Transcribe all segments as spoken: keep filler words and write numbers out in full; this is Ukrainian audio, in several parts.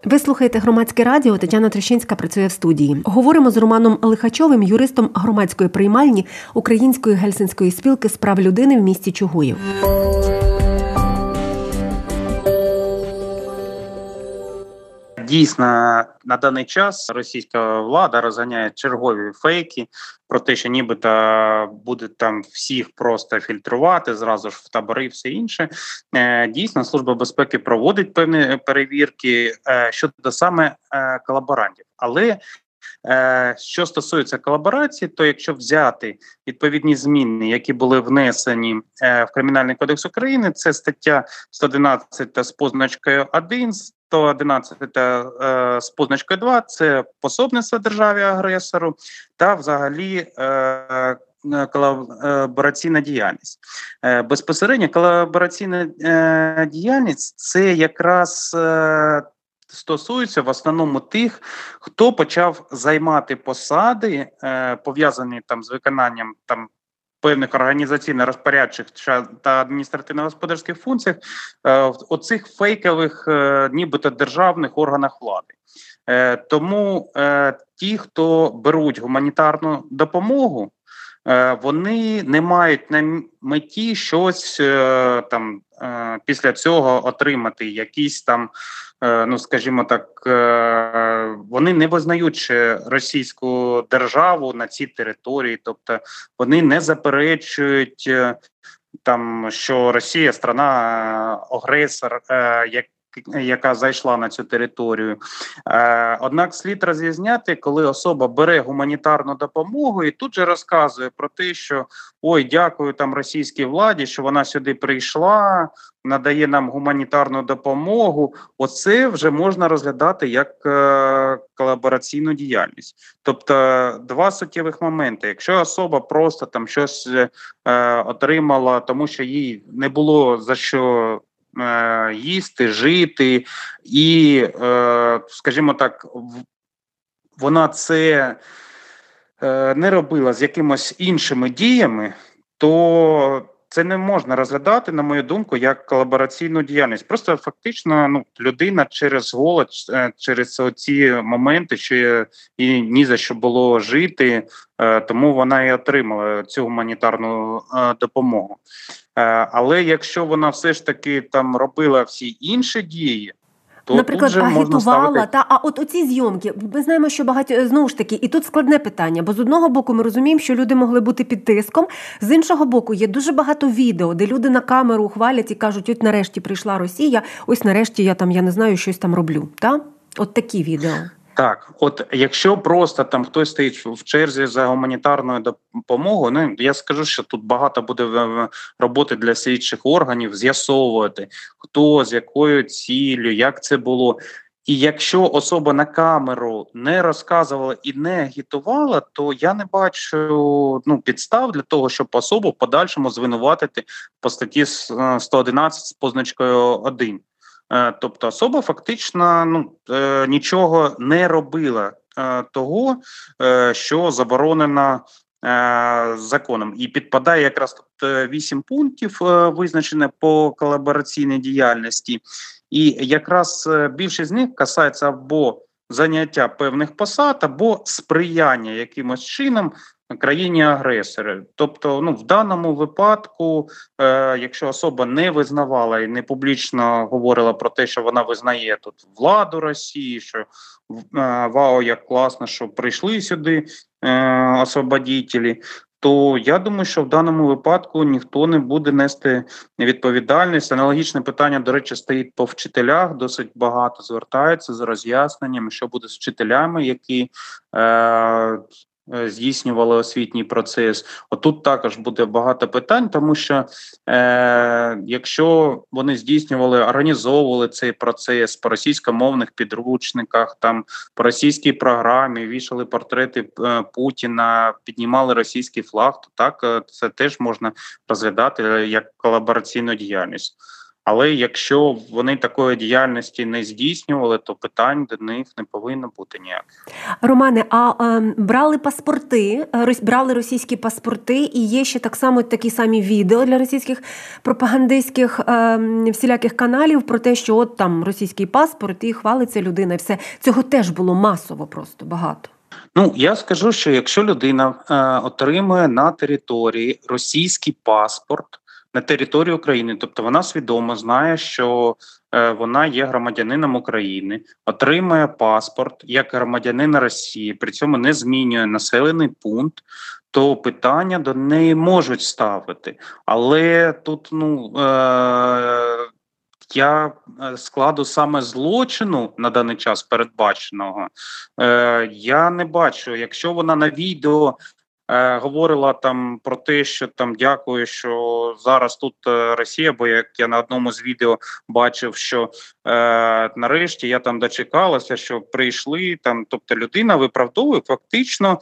Ви слухаєте Громадське радіо, Тетяна Трещинська працює в студії. Говоримо з Романом Лихачовим, юристом громадської приймальні Української гельсінської спілки з прав людини в місті Чугуїв. Дійсно, на даний час російська влада розганяє чергові фейки про те, що нібито буде там всіх просто фільтрувати, зразу ж в табори і все інше. Дійсно, Служба безпеки проводить певні перевірки щодо саме колаборантів. Але що стосується колаборації, то якщо взяти відповідні зміни, які були внесені в Кримінальний кодекс України, це стаття сто одинадцять з позначкою один, сто одинадцять з позначкою два – це пособництво державі-агресору та взагалі колабораційна діяльність. Безпосередньо колабораційна діяльність – це якраз стосується в основному тих, хто почав займати посади, е, пов'язані там з виконанням там певних організаційно-розпорядчих та адміністративно-господарських функціях е, в оцих фейкових, е, нібито державних органах влади. Е, тому е, ті, хто беруть гуманітарну допомогу, е, вони не мають на меті щось е, там е, після цього отримати, якісь там, ну, скажімо так, вони не визнають російську державу на цій території, тобто вони не заперечують там, що Росія – страна-агресор, як яка зайшла на цю територію. Е, однак слід розрізняти, коли особа бере гуманітарну допомогу і тут же розказує про те, що ой, дякую там російській владі, що вона сюди прийшла, надає нам гуманітарну допомогу. Оце вже можна розглядати як е, колабораційну діяльність. Тобто два суттєвих моменти. Якщо особа просто там щось е, отримала, тому що їй не було за що їсти, жити, і, скажімо так, вона це не робила з якимось іншими діями, то це не можна розглядати, на мою думку, як колабораційну діяльність. Просто фактично ну, людина через голод, через ці моменти, що їй ні за що було жити, тому вона і отримала цю гуманітарну допомогу. Але якщо вона все ж таки там робила всі інші дії, то наприклад, тут же можна агітувала, ставити... та, а от оці зйомки, ми знаємо, що багато, знову ж таки, і тут складне питання, бо з одного боку ми розуміємо, що люди могли бути під тиском, з іншого боку є дуже багато відео, де люди на камеру хвалять і кажуть, ось нарешті прийшла Росія, ось нарешті я там, я не знаю, щось там роблю, та? От такі відео. Так, от якщо просто там хтось стоїть в черзі за гуманітарною допомогою, ну я скажу, що тут багато буде роботи для слідчих органів з'ясовувати, хто, з якою ціллю, як це було. І якщо особа на камеру не розказувала і не агітувала, то я не бачу ну, підстав для того, щоб особу в подальшому звинуватити по статті сто одинадцять з позначкою один. Тобто особа фактично ну, нічого не робила того, що заборонено законом. І підпадає якраз тут вісім пунктів, визначене по колабораційній діяльності. І якраз більшість з них касається або заняття певних посад, або сприяння якимось чином країні-агресори. Тобто, ну, в даному випадку, е, якщо особа не визнавала і не публічно говорила про те, що вона визнає тут владу Росії, що е, вау, як класно, що прийшли сюди е, освободітелі, то я думаю, що в даному випадку ніхто не буде нести відповідальність. Аналогічне питання, до речі, стоїть по вчителях, досить багато звертаються з роз'ясненням, що буде з вчителями, які е, здійснювали освітній процес. Отут також буде багато питань, тому що е, якщо вони здійснювали, організовували цей процес по російськомовних підручниках, там по російській програмі, вішали портрети е, Путіна, піднімали російський флаг, то так, це теж можна розглядати як колабораційну діяльність. Але якщо вони такої діяльності не здійснювали, то питань до них не повинно бути ніяких. Романе, а е, брали паспорти, рос- брали російські паспорти, і є ще так само такі самі відео для російських пропагандистських е, всіляких каналів про те, що от там російський паспорт і хвалиться людина, і все. Цього теж було масово просто багато. Ну, я скажу, що якщо людина е, отримує на території російський паспорт, на території України, тобто вона свідомо знає, що е, вона є громадянином України, отримує паспорт як громадянина Росії, при цьому не змінює населений пункт, то питання до неї можуть ставити. Але тут, ну, е, я складу саме злочину на даний час передбаченого, е, я не бачу. Якщо вона на відео е, говорила там про те, що там дякую, що зараз тут е, Росія, бо як я на одному з відео бачив, що е, нарешті я там дочекалася, що прийшли там, тобто людина виправдовує фактично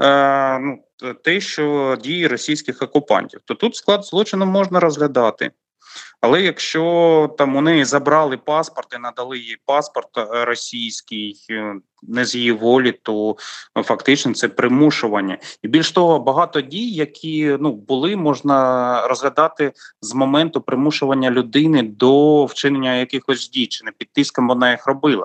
е, ну, те, що дії російських окупантів, то тут склад злочину можна розглядати. Але якщо там у неї забрали паспорт і надали їй паспорт російський не з її волі, то фактично це примушування. І більш того, багато дій, які ну були, можна розглядати з моменту примушування людини до вчинення якихось дій, чи не під тиском вона їх робила.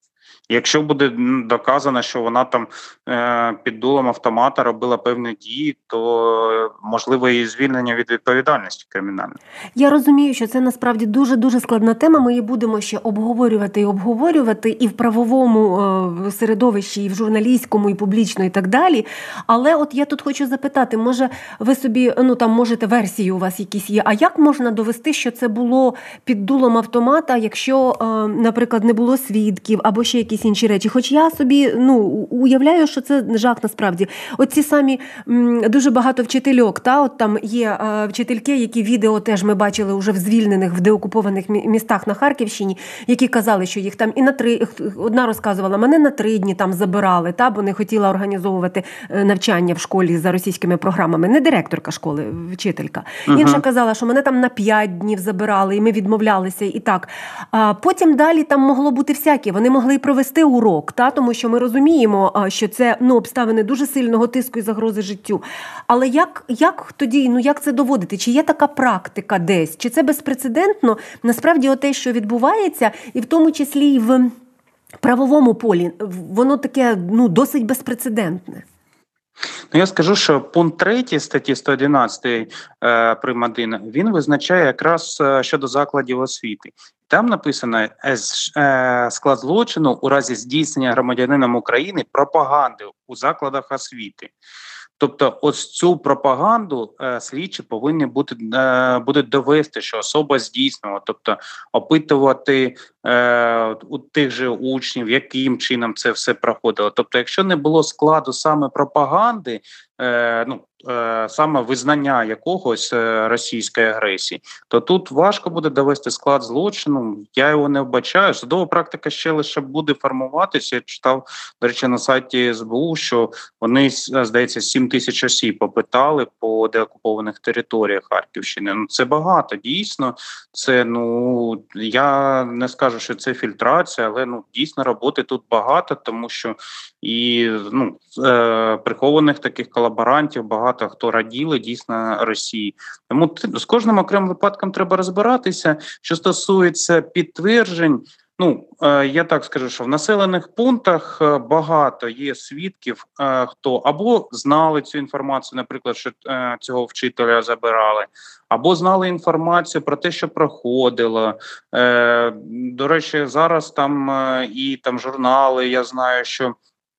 Якщо буде доказано, що вона там е, під дулом автомата робила певні дії, то можливо її звільнення від відповідальності кримінальної. Я розумію, що це насправді дуже-дуже складна тема. Ми її будемо ще обговорювати і обговорювати і в правовому е, середовищі, і в журналістському, і публічно, і так далі. Але от я тут хочу запитати, може ви собі, ну там можете версії у вас якісь є, а як можна довести, що це було під дулом автомата, якщо, е, наприклад, не було свідків або ще якісь інші речі? Хоч я собі ну уявляю, що це жах насправді. Оці самі м, дуже багато вчительок, та от там є е, вчительки, які відео теж ми бачили уже в звільнених, в деокупованих містах на Харківщині, які казали, що їх там і на три, одна розказувала, мене на три дні там забирали, та, бо не хотіла організовувати навчання в школі за російськими програмами. Не директорка школи, вчителька. Uh-huh. Інша казала, що мене там на п'ять днів забирали, і ми відмовлялися, і так. А потім далі там могло бути всяке. Вони могли і провести урок, та, тому що ми розуміємо, що це ну, обставини дуже сильного тиску і загрози життю. Але як, як тоді, ну як це доводити? Чи є така практика десь? Чи це безпрецедентно? Насправді оте, що відбувається, і в тому числі і в правовому полі, воно таке ну, досить безпрецедентне. Ну, я скажу, що пункт третій статті сто одинадцять е, прим. один, він визначає якраз е, щодо закладів освіти. Там написано е, е, склад злочину у разі здійснення громадянином України пропаганди у закладах освіти. Тобто ось цю пропаганду е, слідчі повинні бути, е, будуть довести, що особа здійснювала, тобто опитувати е, у тих же учнів, яким чином це все проходило. Тобто, якщо не було складу саме пропаганди, е, ну, е, саме визнання якогось е, російської агресії, то тут важко буде довести склад злочину, я його не вбачаю. Судова практика ще лише буде формуватися. Я читав, до речі, на сайті ес бе у, що вони, здається, сім тисяч осіб попитали по деокупованих територіях Харківщини. Ну, це багато, дійсно. Це, ну, я не скажу, що це фільтрація, але, ну, дійсно роботи тут багато, тому що і, ну, е, прихованих таких колаборантів багато хто раділи, дійсно, Росії. Тому з кожним окремим випадком треба розбиратися. Що стосується підтверджень, ну, е, я так скажу, що в населених пунктах багато є свідків, е, хто або знали цю інформацію, наприклад, що е, цього вчителя забирали, або знали інформацію про те, що проходило. Е, до речі, зараз там е, і там журнали, я знаю, що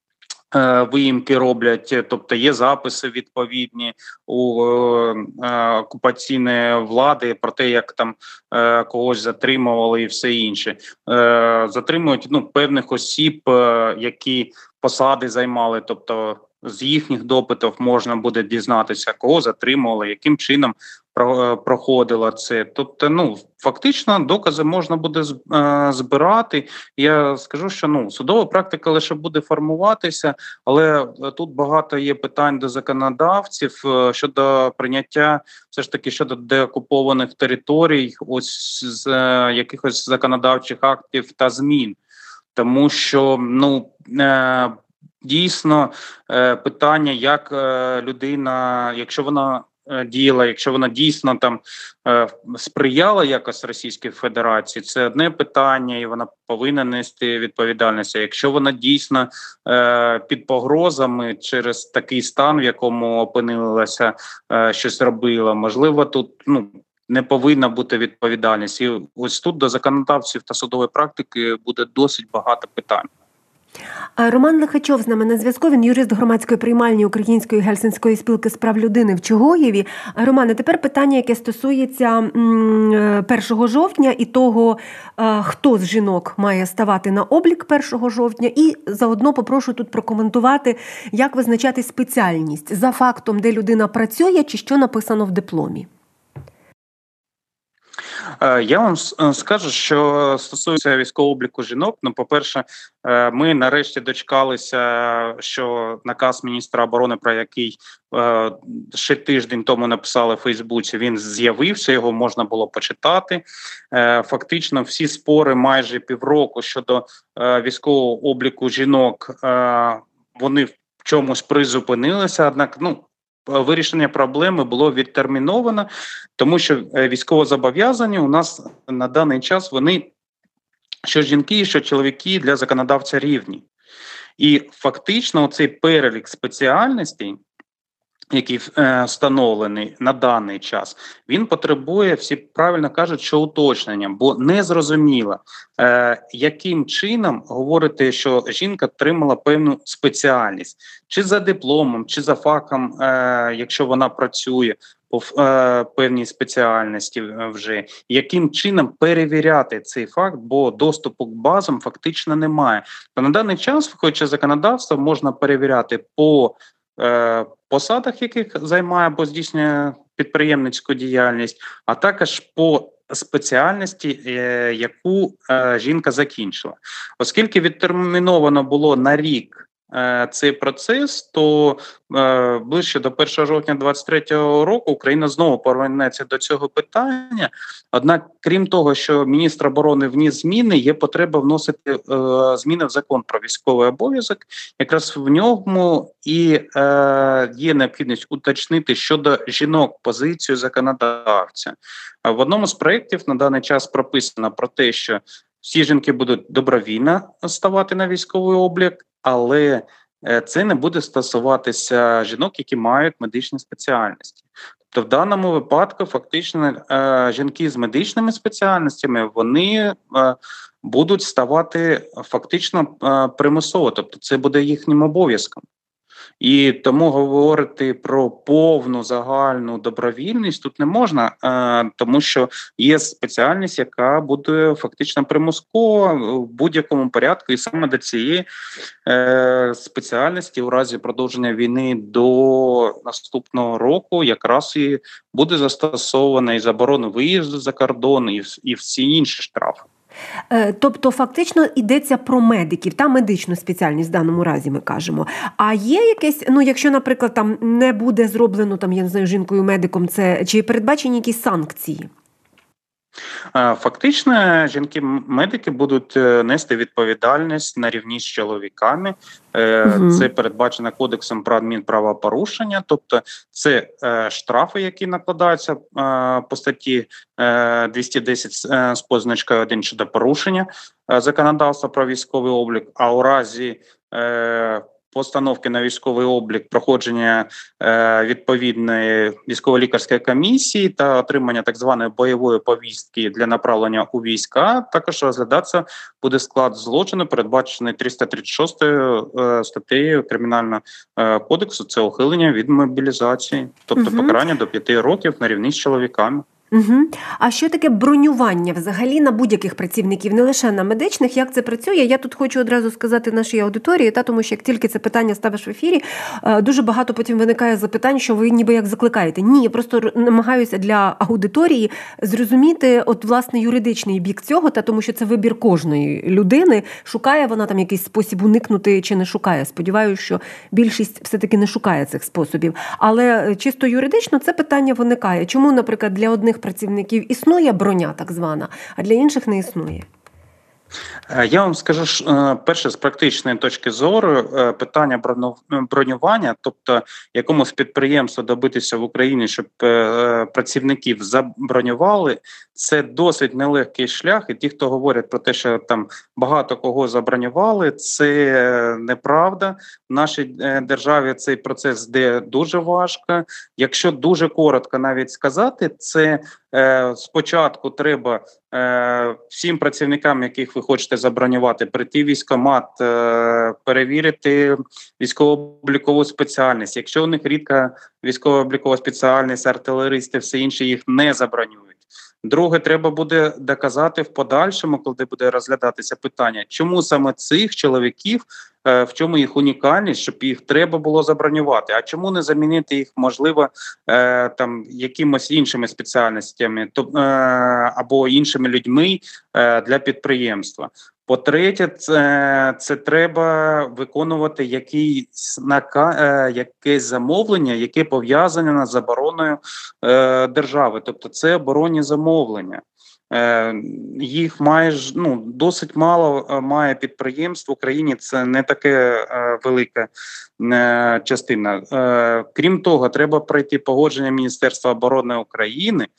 виїмки роблять, тобто є записи відповідні у е, окупаційної влади про те, як там е, когось затримували і все інше. Е, затримують ну, певних осіб, е, які посади займали, тобто з їхніх допитів можна буде дізнатися, кого затримували, яким чином проходила це. Тобто, ну фактично докази можна буде збирати. Я скажу, що ну судова практика лише буде формуватися, але тут багато є питань до законодавців щодо прийняття, все ж таки щодо деокупованих територій, ось з якихось законодавчих актів та змін, тому що ну е, дійсно е, питання, як е, людина, якщо вона діяла, якщо вона дійсно там е, сприяла якось Російській Федерації, це одне питання, і вона повинна нести відповідальність. А якщо вона дійсно е, під погрозами через такий стан, в якому опинилася, е, щось робила, можливо, тут ну не повинна бути відповідальність. І ось тут до законодавців та судової практики буде досить багато питань. Роман Лихачов з нами на зв'язку. Він юрист громадської приймальні Української Гельсінської спілки з прав людини в Чугоєві. Романе, тепер питання, яке стосується першого жовтня і того, хто з жінок має ставати на облік першого жовтня. І заодно попрошу тут прокоментувати, як визначати спеціальність за фактом, де людина працює, чи що написано в дипломі. Я вам скажу, що стосується військового обліку жінок, ну, по-перше, ми нарешті дочекалися, що наказ міністра оборони, про який ще тиждень тому написали в Фейсбуці, він з'явився, його можна було почитати. Фактично всі спори майже півроку щодо військового обліку жінок, вони в чомусь призупинилися, однак, ну, вирішення проблеми було відтерміновано, тому що військовозобов'язані у нас на даний час вони, що жінки, що чоловіки, для законодавця рівні. І фактично цей перелік спеціальностей, який е, встановлений на даний час, він потребує, всі правильно кажуть, що уточнення, бо не зрозуміло, е, яким чином говорити, що жінка отримала певну спеціальність, чи за дипломом, чи за фахом, е, якщо вона працює по е, певній спеціальності вже, яким чином перевіряти цей факт, бо доступу к базам фактично немає. То на даний час, виходячи з законодавства, можна перевіряти по е, посадах, яких займає або здійснює підприємницьку діяльність, а також по спеціальності, е, яку е, жінка закінчила. Оскільки відтерміновано було на рік цей процес, то е, ближче до першого жовтня двадцять третього року Україна знову повернеться до цього питання. Однак, крім того, що міністр оборони вніс зміни, є потреба вносити е, зміни в закон про військовий обов'язок. Якраз в ньому і е, є необхідність уточнити щодо жінок позицію законодавця. В одному з проєктів на даний час прописано про те, що всі жінки будуть добровільно ставати на військовий облік, але це не буде стосуватися жінок, які мають медичні спеціальності. Тобто в даному випадку фактично жінки з медичними спеціальностями, вони будуть ставати фактично примусово, тобто це буде їхнім обов'язком. І тому говорити про повну загальну добровільність тут не можна, е, тому що є спеціальність, яка буде фактично примусково в будь-якому порядку, і саме до цієї е, спеціальності у разі продовження війни до наступного року якраз і буде застосована і заборона виїзду за кордон, і, і всі інші штрафи. Тобто фактично йдеться про медиків, та медичну спеціальність в даному разі ми кажемо. А є якесь, ну якщо, наприклад, там не буде зроблено, там, я не знаю, жінкою-медиком, це чи передбачені якісь санкції? Фактично, жінки-медики будуть нести відповідальність на рівні з чоловіками. Угу. Це передбачено Кодексом про адмінправопорушення, тобто це штрафи, які накладаються по статті двісті десять з позначкою один щодо порушення законодавства про військовий облік, а у разі постановки на військовий облік, проходження е, відповідної військово-лікарської комісії та отримання так званої бойової повістки для направлення у війська, також розглядатися буде склад злочину, передбачений триста тридцять шостою е, статтею Кримінального е, кодексу, це ухилення від мобілізації, тобто угу. покарання до п'яти років на рівні з чоловіками. Угу. А що таке бронювання взагалі на будь-яких працівників, не лише на медичних? Як це працює? Я тут хочу одразу сказати нашій аудиторії, та, тому що як тільки це питання ставиш в ефірі, дуже багато потім виникає запитань, що ви ніби як закликаєте. Ні, я просто намагаюся для аудиторії зрозуміти от, власне, юридичний бік цього, та тому що це вибір кожної людини. Шукає вона там якийсь спосіб уникнути чи не шукає. Сподіваюся, що більшість все-таки не шукає цих способів. Але чисто юридично це питання виникає. Чому, наприклад, для одних працівників існує броня так звана, а для інших не існує? Я вам скажу, перше, з практичної точки зору, питання бронювання, тобто якомусь підприємству добитися в Україні, щоб працівників забронювали, це досить нелегкий шлях. І ті, хто говорять про те, що там багато кого забронювали, це неправда. В нашій державі цей процес йде дуже важко. Якщо дуже коротко навіть сказати, це спочатку треба всім працівникам, яких ви хочете забронювати, прийти в військкомат, перевірити військово-облікову спеціальність. Якщо у них рідка військово-облікова спеціальність, артилеристи, все інше, їх не забронюють. Друге, треба буде доказати в подальшому, коли буде розглядатися питання, чому саме цих чоловіків, в чому їх унікальність, щоб їх треба було забронювати, а чому не замінити їх, можливо, там якимось іншими спеціальностями або іншими людьми для підприємства. По-третє, це, це треба виконувати якісь, якесь замовлення, яке пов'язане з забороною е, держави. Тобто це оборонні замовлення. Е, їх майже ну, досить мало має підприємств в Україні, це не таке е, велика е, частина. Е, крім того, треба пройти погодження Міністерства оборони України,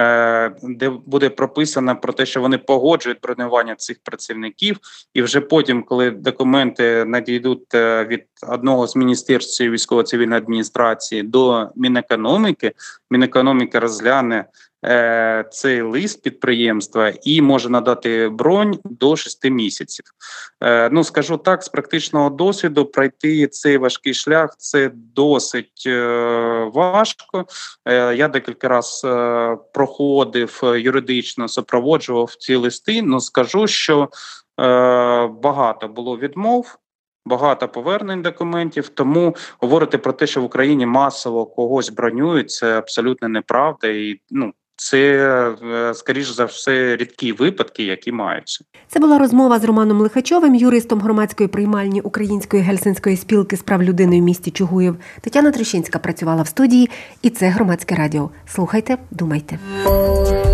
де буде прописано про те, що вони погоджують бронювання цих працівників, і вже потім, коли документи надійдуть від одного з міністерств військово-цивільної адміністрації до Мінекономіки, Мінекономіка розгляне е, цей лист підприємства і може надати бронь до шести місяців. Е, ну, скажу так, з практичного досвіду пройти цей важкий шлях – це досить е, важко. Е, я декілька разів е, проходив юридично, супроводжував ці листи, ну скажу, що е, багато було відмов, багато повернень документів, тому говорити про те, що в Україні масово когось бронюють, це абсолютно неправда, і ну, це, скоріш за все, рідкі випадки, які маються. Це була розмова з Романом Лихачовим, юристом громадської приймальні Української Гельсінської спілки з прав людини в місті Чугуїв. Тетяна Трещинська працювала в студії, і це Громадське радіо. Слухайте, думайте.